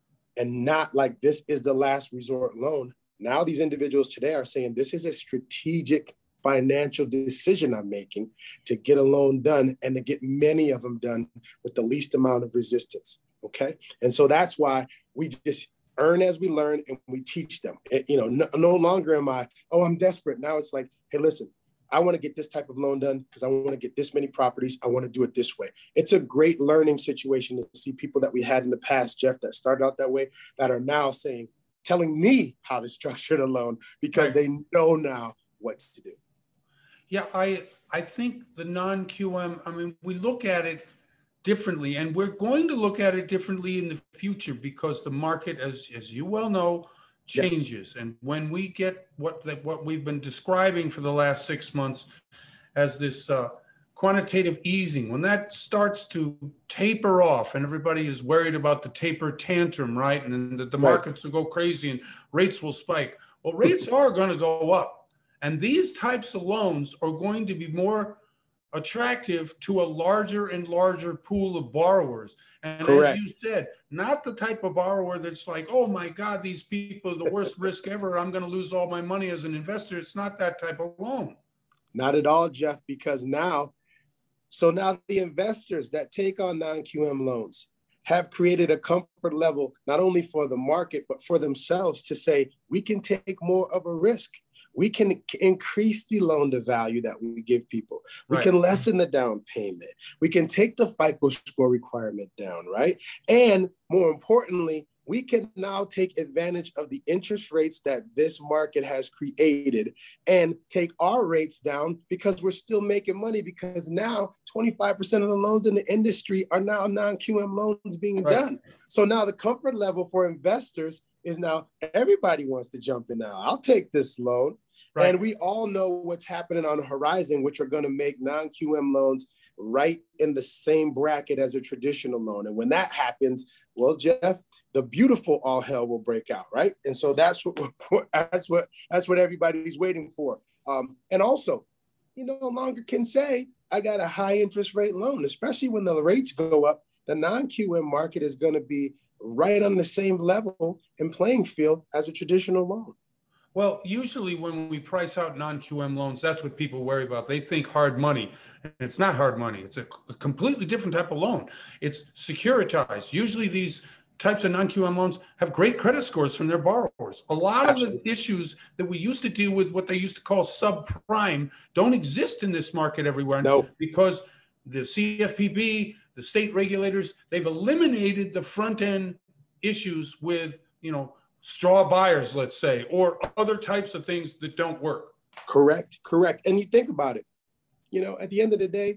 and not like this is the last resort loan, now these individuals today are saying, this is a strategic financial decision I'm making to get a loan done and to get many of them done with the least amount of resistance, okay? And so that's why we just earn as we learn and we teach them. It, you know, no, no longer am I, oh, I'm desperate. Now it's like, hey, listen, I want to get this type of loan done because I want to get this many properties. I want to do it this way. It's a great learning situation to see people that we had in the past, Jeff, that started out that way, that are now saying, telling me how to structure the loan because right. they know now what to do. Yeah, I I think the non-Q M, I mean, we look at it differently, and we're going to look at it differently in the future because the market, as as you well know, changes. Yes. And when we get what that what we've been describing for the last six months as this uh, quantitative easing, when that starts to taper off and everybody is worried about the taper tantrum, right? And then the, the markets will go crazy and rates will spike. Well, rates are going to go up. And these types of loans are going to be more attractive to a larger and larger pool of borrowers. And Correct. As you said, not the type of borrower that's like, oh my God, these people are the worst risk ever. I'm going to lose all my money as an investor. It's not that type of loan. Not at all, Jeff, because now So now the investors that take on non-Q M loans have created a comfort level, not only for the market, but for themselves to say, we can take more of a risk. We can increase the loan to value that we give people. We Right. can lessen the down payment. We can take the FICO score requirement down, right? And more importantly, we can now take advantage of the interest rates that this market has created and take our rates down because we're still making money, because now twenty-five percent of the loans in the industry are now non-Q M loans being Right. done. So now the comfort level for investors is now everybody wants to jump in now. I'll take this loan. Right. And we all know what's happening on the horizon, which are going to make non-Q M loans right in the same bracket as a traditional loan. And when that happens, well, Jeff, the beautiful all hell will break out, right? And so that's what we're, that's what that's what everybody's waiting for. Um, and also, you no longer can say I got a high interest rate loan, especially when the rates go up. The non-Q M market is going to be right on the same level and playing field as a traditional loan. Well, usually when we price out non-Q M loans, that's what people worry about. They think hard money, and it's not hard money. It's a, a completely different type of loan. It's securitized. Usually these types of non-Q M loans have great credit scores from their borrowers. A lot Absolutely. of the issues that we used to deal with, what they used to call subprime, don't exist in this market everywhere. No. Because the C F P B, the state regulators, they've eliminated the front end issues with, you know, straw buyers, let's say, or other types of things that don't work. Correct, correct. And you think about it, you know, at the end of the day,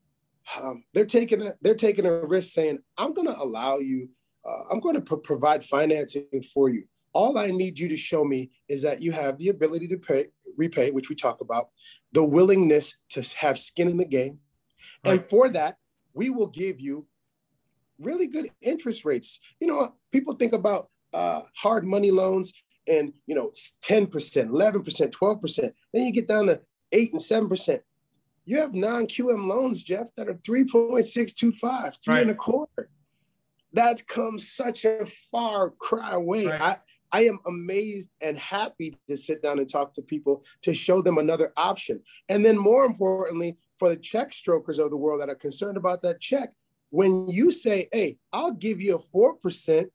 um, they're taking a they're taking a risk, saying, I'm going to allow you, uh, I'm going to pro- provide financing for you. All I need you to show me is that you have the ability to pay, repay, which we talk about, the willingness to have skin in the game. Right. And for that, we will give you really good interest rates. You know, people think about uh, hard money loans and, you know, ten percent, eleven percent, twelve percent. Then you get down to eight and seven percent. You have non-Q M loans, Jeff, that are three point six two five, three Right. and a quarter. That comes such a far cry away. Right. I, I am amazed and happy to sit down and talk to people to show them another option. And then more importantly, for the check strokers of the world that are concerned about that check, when you say, hey, I'll give you a four percent,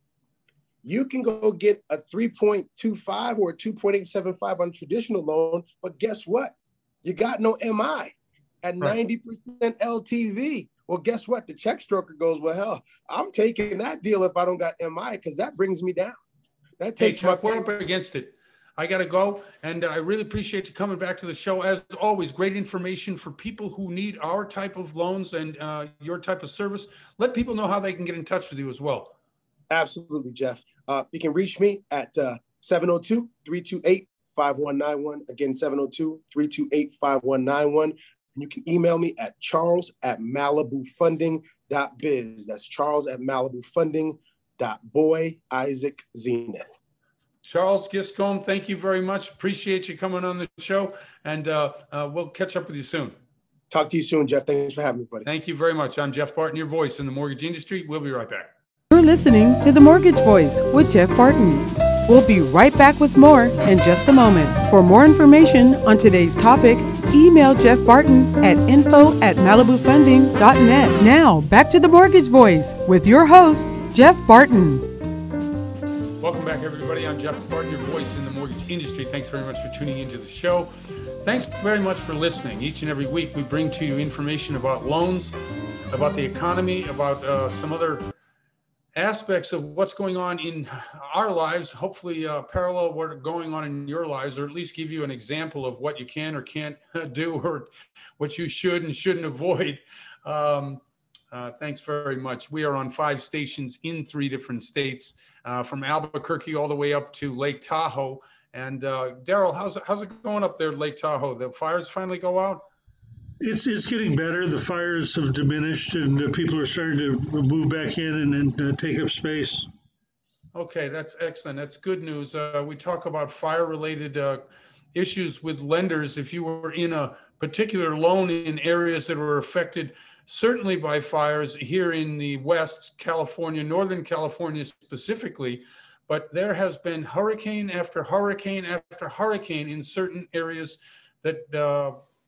you can go get a three point two five or a two point eight seven five on a traditional loan. But guess what? You got no M I at Right. ninety percent L T V. Well, guess what? The check stroker goes, well, hell, I'm taking that deal if I don't got M I, because that brings me down. That Hey, takes my Chuck, we're up against it. I got to go. And I really appreciate you coming back to the show. As always, great information for people who need our type of loans and uh, your type of service. Let people know how they can get in touch with you as well. Absolutely, Jeff. Uh, you can reach me at uh, seven oh two, three two eight, five one nine one. Again, seven oh two, three two eight, five one nine one. And you can email me at charles at malibu funding dot biz. That's charles at malibu funding dot boy Isaac Zenith. Charles Giscombe, thank you very much. Appreciate you coming on the show. And uh, uh, we'll catch up with you soon. Talk to you soon, Jeff. Thanks for having me, buddy. Thank you very much. I'm Jeff Barton, your voice in the mortgage industry. We'll be right back. You're listening to The Mortgage Voice with Jeff Barton. We'll be right back with more in just a moment. For more information on today's topic, email Jeff Barton at info at malibu funding dot net. Now, back to The Mortgage Voice with your host, Jeff Barton. Welcome back, everybody. I'm Jeff Barton, your voice in the mortgage industry. Thanks very much for tuning into the show. Thanks very much for listening. Each and every week, we bring to you information about loans, about the economy, about uh, some other aspects of what's going on in our lives, hopefully uh, parallel what's going on in your lives, or at least give you an example of what you can or can't do, or what you should and shouldn't avoid. Um, uh, thanks very much. We are on five stations in three different states, uh, from Albuquerque all the way up to Lake Tahoe. And uh, Daryl, how's, how's it going up there at Lake Tahoe? The fires finally go out? It's it's getting better. The fires have diminished, and uh, people are starting to move back in and, and uh, take up space. Okay, that's excellent. That's good news. Uh, we talk about fire-related uh, issues with lenders. If you were in a particular loan in areas that were affected certainly by fires here in the West, California, Northern California specifically, but there has been hurricane after hurricane after hurricane in certain areas that uh,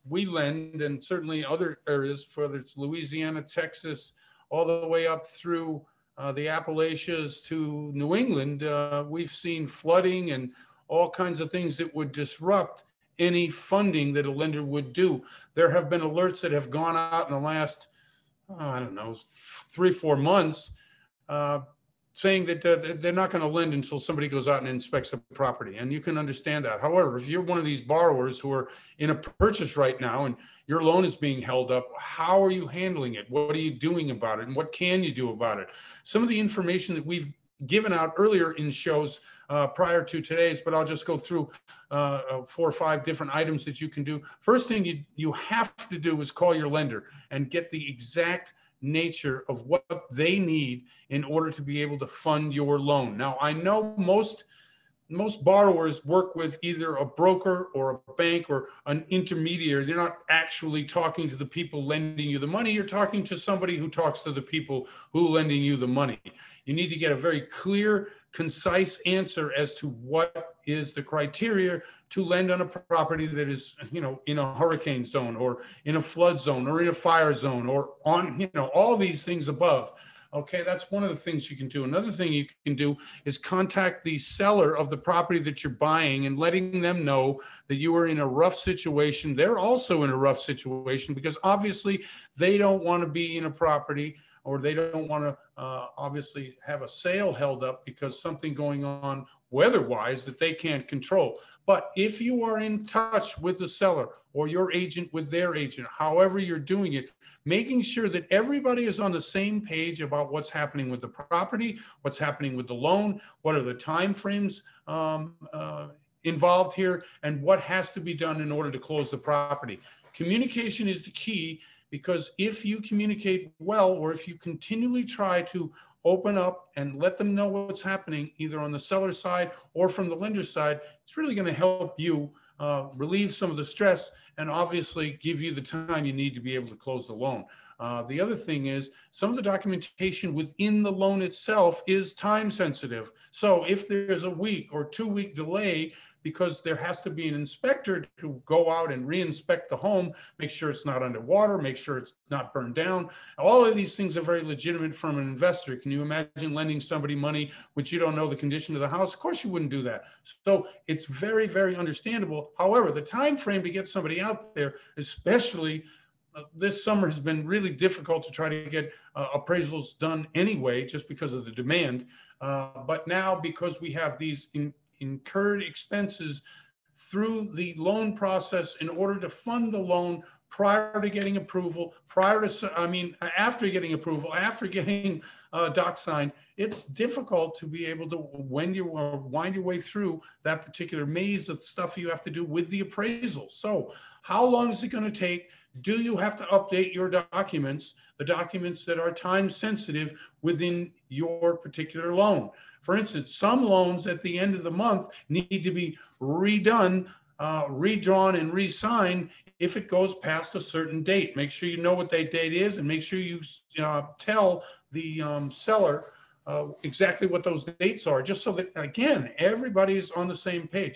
we lend, and certainly other areas, whether it's Louisiana, Texas, all the way up through uh, the Appalachians to New England, uh, we've seen flooding and all kinds of things that would disrupt any funding that a lender would do. There have been alerts that have gone out in the last, oh, I don't know, three, four months, uh, saying that uh, they're not going to lend until somebody goes out and inspects the property. And you can understand that. However, if you're one of these borrowers who are in a purchase right now and your loan is being held up, how are you handling it? What are you doing about it? And what can you do about it? Some of the information that we've given out earlier in shows uh, prior to today's, but I'll just go through uh, four or five different items that you can do. First thing you, you have to do is call your lender and get the exact nature of what they need in order to be able to fund your loan. Now, I know most most borrowers work with either a broker or a bank or an intermediary. They're not actually talking to the people lending you the money. You're talking to somebody who talks to the people who are lending you the money. You need to get a very clear, concise answer as to what is the criteria to lend on a property that is, you know, in a hurricane zone or in a flood zone or in a fire zone or on, you know, all these things above. Okay, that's one of the things you can do. Another thing you can do is contact the seller of the property that you're buying and letting them know that you are in a rough situation. They're also in a rough situation because obviously they don't want to be in a property, or they don't want to uh, obviously have a sale held up because something going on weather-wise that they can't control. But if you are in touch with the seller or your agent with their agent, however you're doing it, making sure that everybody is on the same page about what's happening with the property, what's happening with the loan, what are the time frames um, uh, involved here, and what has to be done in order to close the property. Communication is the key, because if you communicate well, or if you continually try to open up and let them know what's happening, either on the seller side or from the lender side, it's really going to help you uh, relieve some of the stress and obviously give you the time you need to be able to close the loan. Uh, the other thing is some of the documentation within the loan itself is time sensitive. So if there's a week or two week delay, because there has to be an inspector to go out and re-inspect the home, make sure it's not underwater, make sure it's not burned down. All of these things are very legitimate from an investor. Can you imagine lending somebody money which you don't know the condition of the house? Of course you wouldn't do that. So it's very, very understandable. However, the time frame to get somebody out there, especially uh, this summer, has been really difficult to try to get uh, appraisals done anyway, just because of the demand. Uh, but now, because we have these in, incurred expenses through the loan process in order to fund the loan prior to getting approval, prior to, I mean, after getting approval, after getting uh, doc signed, it's difficult to be able to when you uh, wind your way through that particular maze of stuff you have to do with the appraisal. So how long is it going to take? Do you have to update your documents, the documents that are time sensitive within your particular loan? For instance, some loans at the end of the month need to be redone, uh, redrawn and re-signed if it goes past a certain date. Make sure you know what that date is, and make sure you uh, tell the um, seller uh, exactly what those dates are, just so that, again, everybody is on the same page.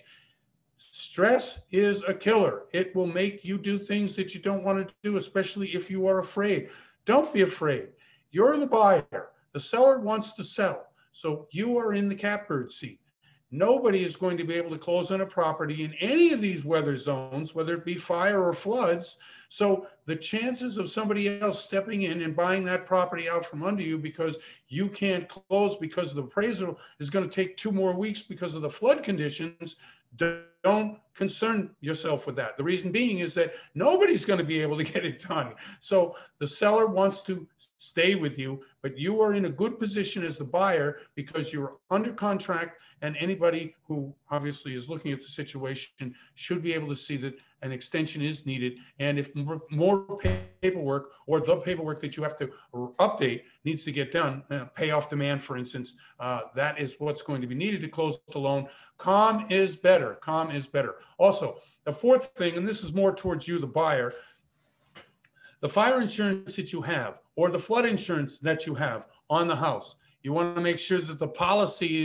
Stress is a killer. It will make you do things that you don't want to do, especially if you are afraid. Don't be afraid. You're the buyer. The seller wants to sell. So you are in the catbird seat. Nobody is going to be able to close on a property in any of these weather zones, whether it be fire or floods. So the chances of somebody else stepping in and buying that property out from under you because you can't close because the appraisal is going to take two more weeks because of the flood conditions, don't concern yourself with that. The reason being is that nobody's going to be able to get it done. So the seller wants to stay with you, but you are in a good position as the buyer because you're under contract, and anybody who obviously is looking at the situation should be able to see that an extension is needed. And if more paperwork or the paperwork that you have to update needs to get done, uh, payoff demand, for instance, uh, that is what's going to be needed to close the loan. Calm is better. Calm is better. Also, the fourth thing, and this is more towards you, the buyer, the fire insurance that you have or the flood insurance that you have on the house, you want to make sure that the policy is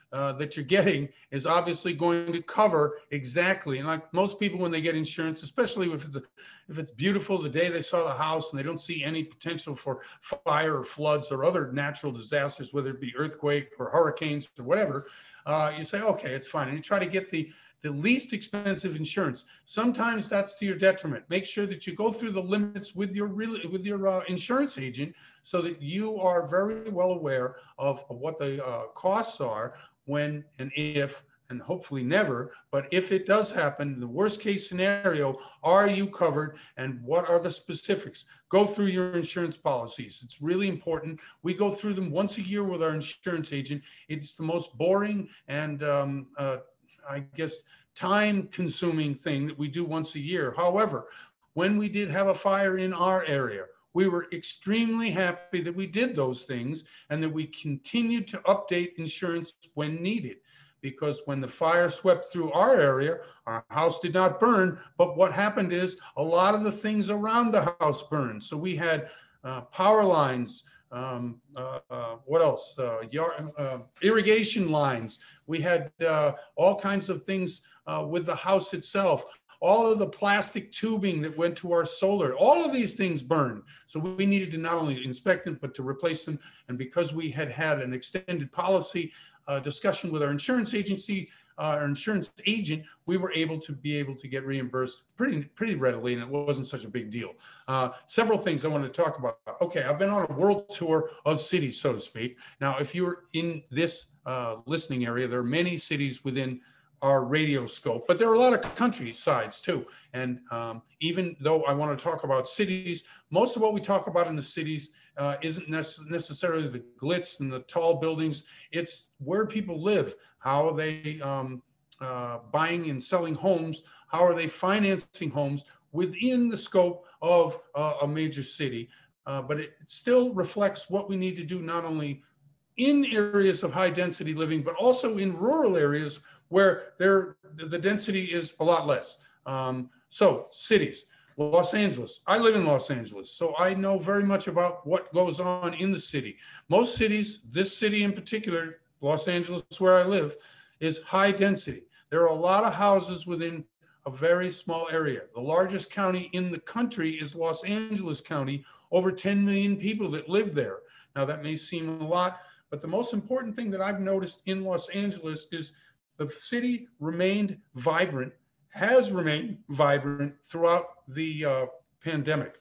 uh, that you're getting is obviously going to cover exactly. And like most people, when they get insurance, especially if it's a, if it's beautiful the day they saw the house and they don't see any potential for fire or floods or other natural disasters, whether it be earthquake or hurricanes or whatever, uh, you say, okay, it's fine. And you try to get the the least expensive insurance. Sometimes that's to your detriment. Make sure that you go through the limits with your real, with your uh, insurance agent so that you are very well aware of, of what the uh, costs are when and if, and hopefully never, but if it does happen, the worst case scenario, are you covered and what are the specifics? Go through your insurance policies. It's really important. We go through them once a year with our insurance agent. It's the most boring and um, uh, I guess, time-consuming thing that we do once a year. However, when we did have a fire in our area, we were extremely happy that we did those things and that we continued to update insurance when needed. Because when the fire swept through our area, our house did not burn, but what happened is a lot of the things around the house burned. So we had uh, power lines, Um, uh, uh, what else? Uh, yard, uh, irrigation lines. We had uh, all kinds of things uh, with the house itself. All of the plastic tubing that went to our solar, all of these things burned. So we needed to not only inspect them, but to replace them. And because we had had an extended policy uh, discussion with our insurance agency, uh, our insurance agent, we were able to be able to get reimbursed pretty, pretty readily, and it wasn't such a big deal. Uh, several things I wanted to talk about. Okay, I've been on a world tour of cities, so to speak. Now, if you're in this uh, listening area, there are many cities within our radio scope, but there are a lot of countrysides too. And um, even though I want to talk about cities, most of what we talk about in the cities uh, isn't nece- necessarily the glitz and the tall buildings. It's where people live. How are they um, uh, buying and selling homes? How are they financing homes within the scope of uh, a major city? Uh, but it still reflects what we need to do, not only in areas of high density living, but also in rural areas where there, the density is a lot less. Um, so cities, Los Angeles, I live in Los Angeles, so I know very much about what goes on in the city. Most cities, this city in particular, Los Angeles, where I live, is high density. There are a lot of houses within a very small area. The largest county in the country is Los Angeles County, over ten million people that live there. Now that may seem a lot, but the most important thing that I've noticed in Los Angeles is the city remained vibrant, has remained vibrant throughout the uh, pandemic.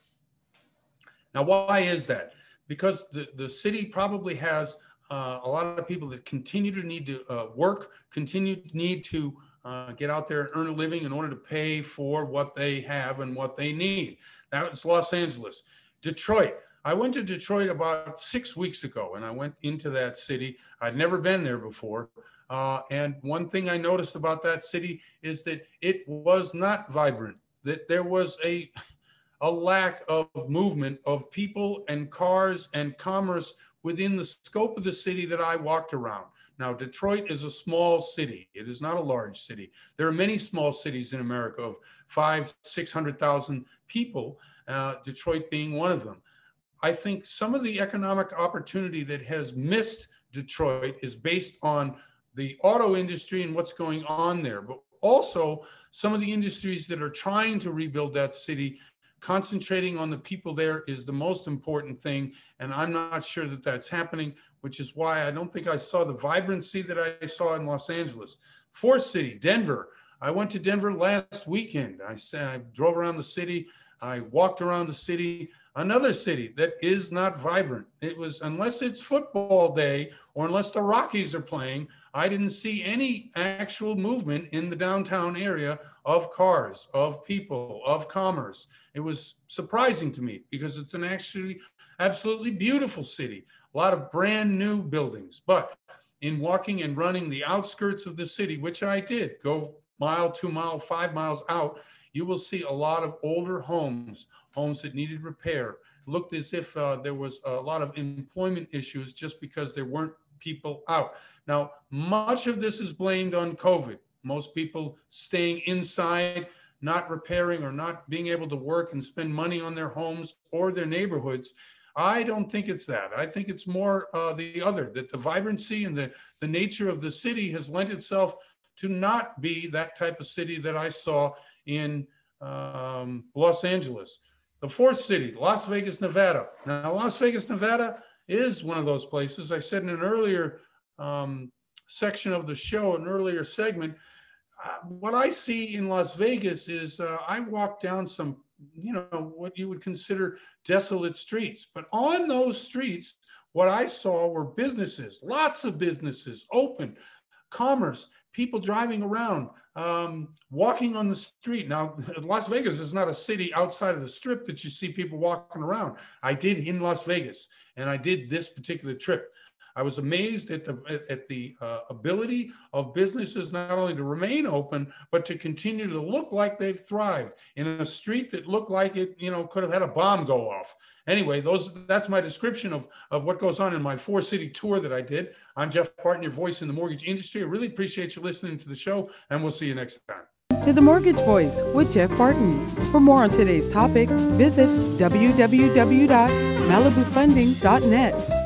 Now, why is that? Because the, the city probably has uh, a lot of people that continue to need to uh, work, continue to need to uh, get out there and earn a living in order to pay for what they have and what they need. That's Los Angeles. Detroit. I went to Detroit about six weeks ago, and I went into that city. I'd never been there before. Uh, and one thing I noticed about that city is that it was not vibrant, that there was a, a lack of movement of people and cars and commerce within the scope of the city that I walked around. Now, Detroit is a small city. It is not a large city. There are many small cities in America of five, six hundred thousand people, uh, Detroit being one of them. I think some of the economic opportunity that has missed Detroit is based on the auto industry and what's going on there, but also some of the industries that are trying to rebuild that city. Concentrating on the people there is the most important thing, and I'm not sure that that's happening, which is why I don't think I saw the vibrancy that I saw in Los Angeles. Fourth city, Denver. I went to Denver last weekend. I, I drove around the city. I walked around the city. Another city that is not vibrant. It was, unless it's football day or unless the Rockies are playing, I didn't see any actual movement in the downtown area of cars, of people, of commerce. It was surprising to me because it's an actually absolutely beautiful city. A lot of brand new buildings, but in walking and running the outskirts of the city, which I did, go mile, two mile, five miles out, you will see a lot of older homes, homes that needed repair. It looked as if uh, there was a lot of employment issues just because there weren't people out. Now, much of this is blamed on COVID. Most people staying inside, not repairing or not being able to work and spend money on their homes or their neighborhoods. I don't think it's that. I think it's more uh, the other, that the vibrancy and the, the nature of the city has lent itself to not be that type of city that I saw in um, Los Angeles. The fourth city, Las Vegas, Nevada. Now, Las Vegas, Nevada is one of those places. I said in an earlier um, section of the show, an earlier segment, uh, what I see in Las Vegas is uh, I walk down some, you know, what you would consider desolate streets. But on those streets, what I saw were businesses, lots of businesses open, commerce, people driving around, um, walking on the street. Now, Las Vegas is not a city outside of the strip that you see people walking around. I did in Las Vegas, and I did this particular trip. I was amazed at the at the uh, ability of businesses not only to remain open, but to continue to look like they've thrived in a street that looked like it, you know, could have had a bomb go off. Anyway, those that's my description of, of what goes on in my four city tour that I did. I'm Jeff Barton, your voice in the mortgage industry. I really appreciate you listening to the show, and we'll see you next time. To the Mortgage Voice with Jeff Barton. For more on today's topic, visit w w w dot malibu funding dot net.